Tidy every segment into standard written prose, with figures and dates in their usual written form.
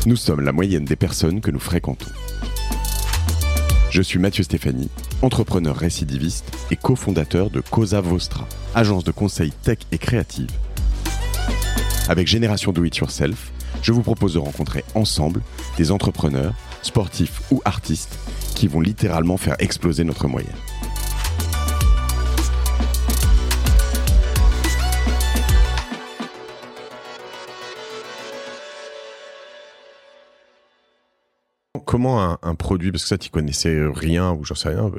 Nous sommes la moyenne des personnes que nous fréquentons. Je suis Mathieu Stéphanie, entrepreneur récidiviste et cofondateur de Cosa Vostra, agence de conseil tech et créative. Avec Génération Do It Yourself, je vous propose de rencontrer ensemble des entrepreneurs, sportifs ou artistes qui vont littéralement faire exploser notre moyenne. Comment un produit, parce que ça tu connaissais rien ou j'en sais rien,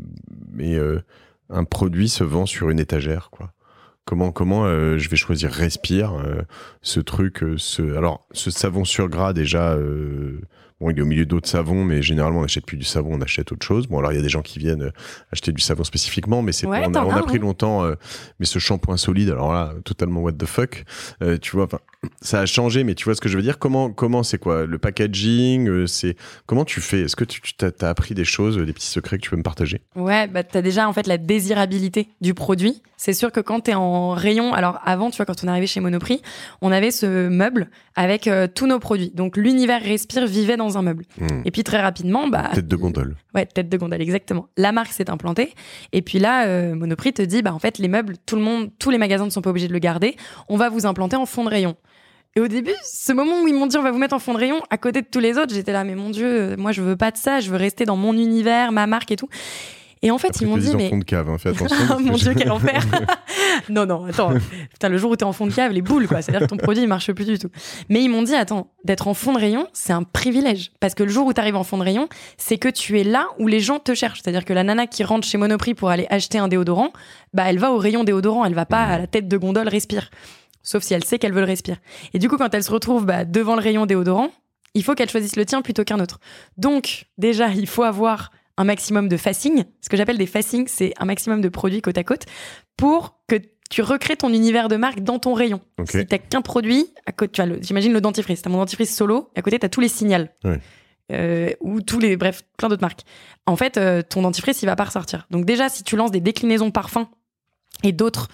mais un produit se vend sur une étagère, quoi. Comment je vais choisir Respire, ce truc, ce savon sur gras déjà, bon, il est au milieu d'autres savons, mais généralement on n'achète plus du savon, on achète autre chose. Bon, alors il y a des gens qui viennent acheter du savon spécifiquement, mais c'est on a pris longtemps, mais ce shampoing solide, alors là, totalement what the fuck, tu vois, ça a changé, mais tu vois ce que je veux dire. Comment c'est quoi le packaging, comment tu fais? Est-ce que tu t'as appris des choses, des petits secrets que tu peux me partager? Ouais, t'as déjà en fait la désirabilité du produit. C'est sûr que quand t'es en rayon, alors avant, tu vois, quand on est arrivé chez Monoprix, on avait ce meuble avec tous nos produits. Donc l'univers Respire vivait dans un meuble. Et puis très rapidement, tête de gondole. Ouais, tête de gondole, exactement. La marque s'est implantée. Et puis là, Monoprix te dit, en fait, les meubles, tous les magasins ne sont pas obligés de le garder. On va vous implanter en fond de rayon. Et au début, ce moment où ils m'ont dit on va vous mettre en fond de rayon à côté de tous les autres, j'étais là, mais mon Dieu, moi je veux pas de ça, je veux rester dans mon univers, ma marque et tout. Et en fait, après, ils m'ont dit en fond de cave, fais attention. Mon Dieu, quel enfer. Non, attends. Putain, le jour où t'es en fond de cave, les boules, quoi. C'est-à-dire que ton produit, il marche plus du tout. Mais ils m'ont dit, attends, d'être en fond de rayon, c'est un privilège. Parce que le jour où t'arrives en fond de rayon, c'est que tu es là où les gens te cherchent. C'est-à-dire que la nana qui rentre chez Monoprix pour aller acheter un déodorant, elle va au rayon déodorant, elle va pas à la tête de gondole Respire. Sauf si elle sait qu'elle veut le Respire. Et du coup, quand elle se retrouve devant le rayon déodorant, il faut qu'elle choisisse le tien plutôt qu'un autre. Donc, déjà, il faut avoir un maximum de facing. Ce que j'appelle des facings, c'est un maximum de produits côte à côte pour que tu recrées ton univers de marque dans ton rayon. Okay. Si t'as qu'un produit, à côté, tu as j'imagine le dentifrice. T'as mon dentifrice solo, et à côté, t'as tous les Signal. Ouais. Ou plein d'autres marques. En fait, ton dentifrice, il va pas ressortir. Donc déjà, si tu lances des déclinaisons parfums et d'autres...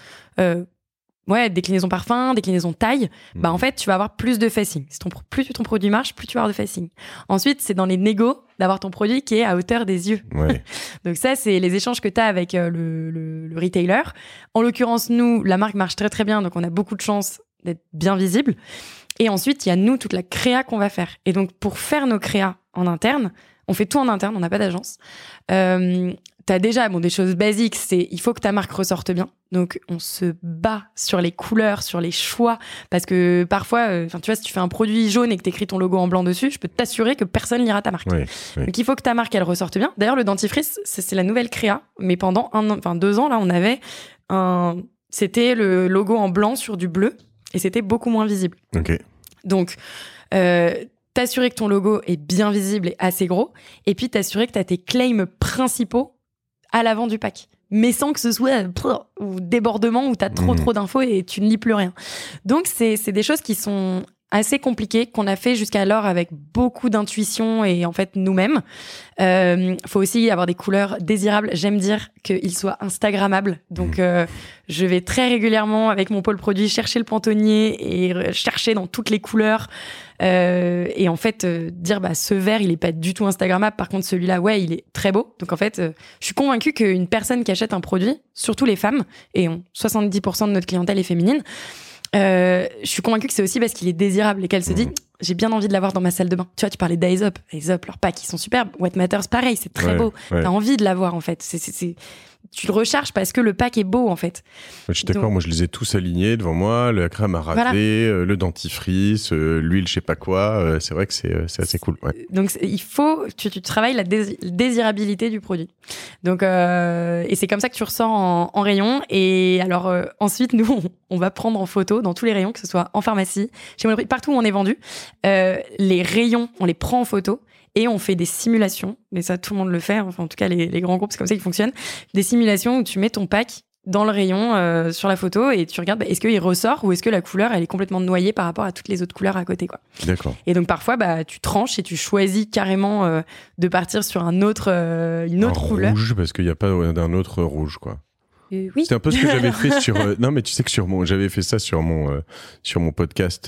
déclinaison parfum, déclinaison taille, en fait, tu vas avoir plus de facing. Plus ton produit marche, plus tu vas avoir de facing. Ensuite, c'est dans les négos d'avoir ton produit qui est à hauteur des yeux. Ouais. Donc ça, c'est les échanges que tu as avec le retailer. En l'occurrence, nous, la marque marche très très bien, donc on a beaucoup de chance d'être bien visible. Et ensuite, il y a nous, toute la créa qu'on va faire. Et donc, pour faire nos créas en interne, on fait tout en interne, on n'a pas d'agence. T'as déjà des choses basiques, il faut que ta marque ressorte bien. Donc on se bat sur les couleurs, sur les choix, parce que parfois, tu vois, si tu fais un produit jaune et que t'écris ton logo en blanc dessus, je peux t'assurer que personne lira ta marque. Oui. Donc il faut que ta marque elle ressorte bien. D'ailleurs, le dentifrice, c'est la nouvelle créa, mais pendant 2 ans là, on avait c'était le logo en blanc sur du bleu et c'était beaucoup moins visible. Ok. Donc t'assurer que ton logo est bien visible et assez gros, et puis t'assurer que t'as tes claims principaux à l'avant du pack, mais sans que ce soit ou débordement où t'as trop d'infos et tu ne lis plus rien. Donc c'est des choses qui sont assez compliquées, qu'on a fait jusqu'alors avec beaucoup d'intuition et en fait nous-mêmes. Faut aussi avoir des couleurs désirables. J'aime dire qu'ils soient instagrammables. Donc je vais très régulièrement avec mon pôle produit chercher le pantonnier et chercher dans toutes les couleurs. Et en fait dire ce vert il est pas du tout instagrammable, par contre celui-là il est très beau. Donc en fait je suis convaincue qu'une personne qui achète un produit, surtout les femmes, et 70% de notre clientèle est féminine, je suis convaincue que c'est aussi parce qu'il est désirable et qu'elle se dit j'ai bien envie de l'avoir dans ma salle de bain. Tu vois, tu parlais d'Aesop, leurs packs ils sont superbes. What Matters pareil, c'est très beau. T'as envie de l'avoir en fait. Tu le recharges parce que le pack est beau en fait. Je suis d'accord, moi je les ai tous alignés devant moi, la crème à raser, le dentifrice, l'huile je sais pas quoi, c'est vrai que c'est assez cool. Ouais. Donc il faut tu travailles la désirabilité du produit. Donc et c'est comme ça que tu ressors en rayon. Et alors ensuite nous on va prendre en photo dans tous les rayons, que ce soit en pharmacie, chez Monoprix, partout où on est vendu, les rayons on les prend en photo. Et on fait des simulations, mais ça tout le monde le fait, enfin en tout cas les grands groupes, c'est comme ça qu'ils fonctionnent. Des simulations où tu mets ton pack dans le rayon sur la photo et tu regardes est-ce qu'il ressort ou est-ce que la couleur elle est complètement noyée par rapport à toutes les autres couleurs à côté, quoi. D'accord. Et donc parfois tu tranches et tu choisis carrément de partir sur une autre couleur. Rouge parce qu'il n'y a pas d'un autre rouge, quoi. Oui. C'était un peu ce que j'avais fait sur. Non, mais tu sais que j'avais fait ça sur mon podcast,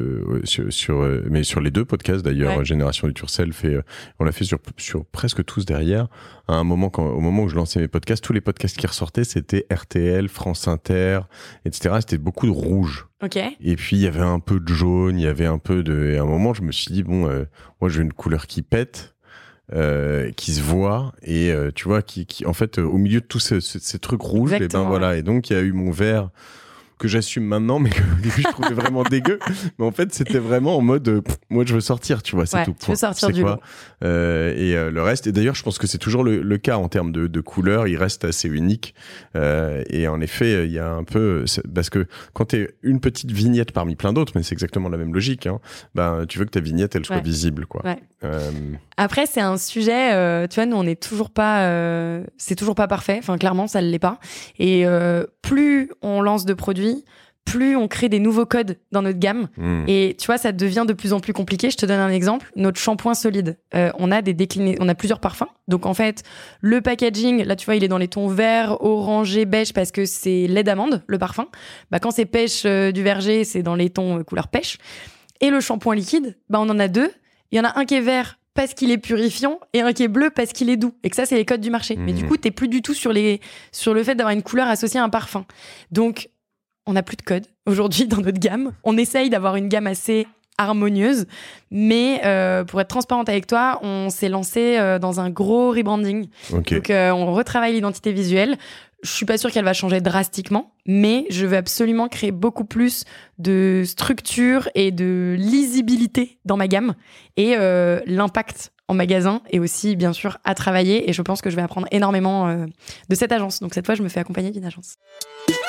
mais sur les 2 podcasts d'ailleurs, Génération du Turself, et on l'a fait sur presque tous derrière. À un moment, au moment où je lançais mes podcasts, tous les podcasts qui ressortaient, c'était RTL, France Inter, etc. C'était beaucoup de rouge. Ok. Et puis il y avait un peu de jaune, il y avait un peu de. Et à un moment, je me suis dit bon, moi je veux une couleur qui pète. Qui se voit et tu vois qui en fait au milieu de tous ces trucs rouges. Exactement, et ben voilà, et donc il y a eu mon vert que j'assume maintenant, mais qu'au début je trouvais vraiment dégueu, mais en fait c'était vraiment en mode moi je veux sortir, tu vois, c'est tout. Tu veux sortir du lot. Le reste, et d'ailleurs je pense que c'est toujours le cas en termes de couleurs, il reste assez unique, et en effet il y a un peu, parce que quand t'es une petite vignette parmi plein d'autres, mais c'est exactement la même logique, hein, ben tu veux que ta vignette elle soit visible, quoi. Après c'est un sujet, tu vois, nous on est toujours pas, c'est toujours pas parfait, enfin clairement ça l'est pas, et plus on lance de produits, plus on crée des nouveaux codes dans notre gamme. Et tu vois, ça devient de plus en plus compliqué. Je te donne un exemple. Notre shampoing solide. On a plusieurs parfums. Donc en fait, le packaging, là tu vois, il est dans les tons vert, orangé, beige parce que c'est lait d'amande, le parfum. Bah, quand c'est pêche du verger, c'est dans les tons couleur pêche. Et le shampoing liquide, bah, on en a 2. Il y en a un qui est vert parce qu'il est purifiant et un qui est bleu parce qu'il est doux. Et que ça, c'est les codes du marché. Mais du coup, t'es plus du tout sur le fait d'avoir une couleur associée à un parfum. Donc, on n'a plus de code aujourd'hui dans notre gamme. On essaye d'avoir une gamme assez harmonieuse, mais pour être transparente avec toi, on s'est lancé dans un gros rebranding. Okay. Donc, on retravaille l'identité visuelle. Je suis pas sûre qu'elle va changer drastiquement, mais je veux absolument créer beaucoup plus de structure et de lisibilité dans ma gamme, et l'impact en magasin est aussi bien sûr à travailler, et je pense que je vais apprendre énormément de cette agence. Donc cette fois, je me fais accompagner d'une agence.